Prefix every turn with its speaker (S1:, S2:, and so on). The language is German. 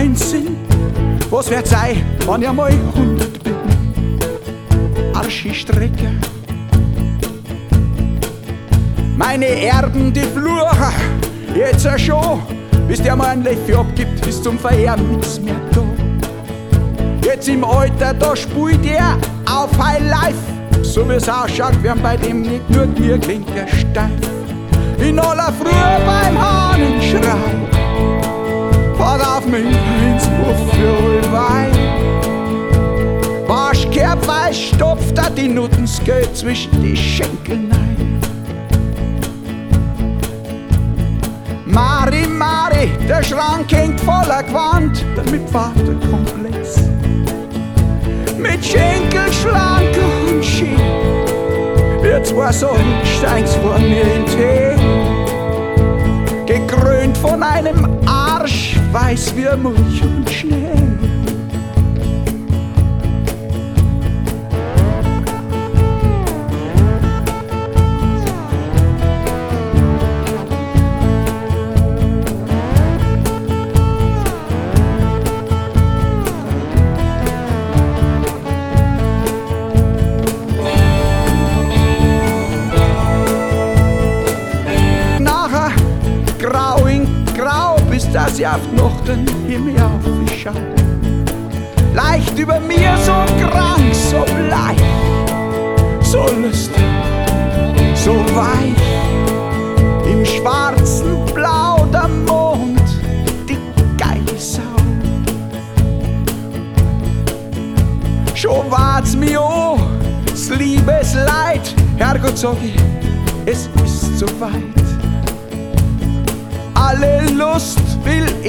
S1: keinen Sinn. Was wird sein, wenn ich einmal 100 bin? Arschi Strecke. Meine Erben, die fluchen, jetzt ja schon, bis der mal ein Löffel abgibt, ist zum Verehren nichts mehr da. Jetzt im Alter, da spielt er auf High Life. So wie es ausschaut, werden bei dem nicht nur die Klinker steif. In aller Früh beim Hahnenschrei fahrt auf mich ins Muffel Wein. Waschkerbweiß stopft er die Nuttenskö zwischen die Schenkel rein. Mari, Mari, der Schrank hängt voller Gewand, damit Vaterkomplex. Mit Schenkel schlank und schön, wir zwei Sonnensteins vor mir in Tee. Gekrönt von einem Arsch, weiß wie Milch und Schnee. Grau in Grau, bis dass ich auf die Nacht den Himmel aufschau. Leicht über mir, so krank, so bleich, so lustig, so weich. Im schwarzen Blau der Mond, die geile Sau. Schon wart's mir an, das Liebesleid. Herrgott, sag ich, es ist so weit. Alle Lust will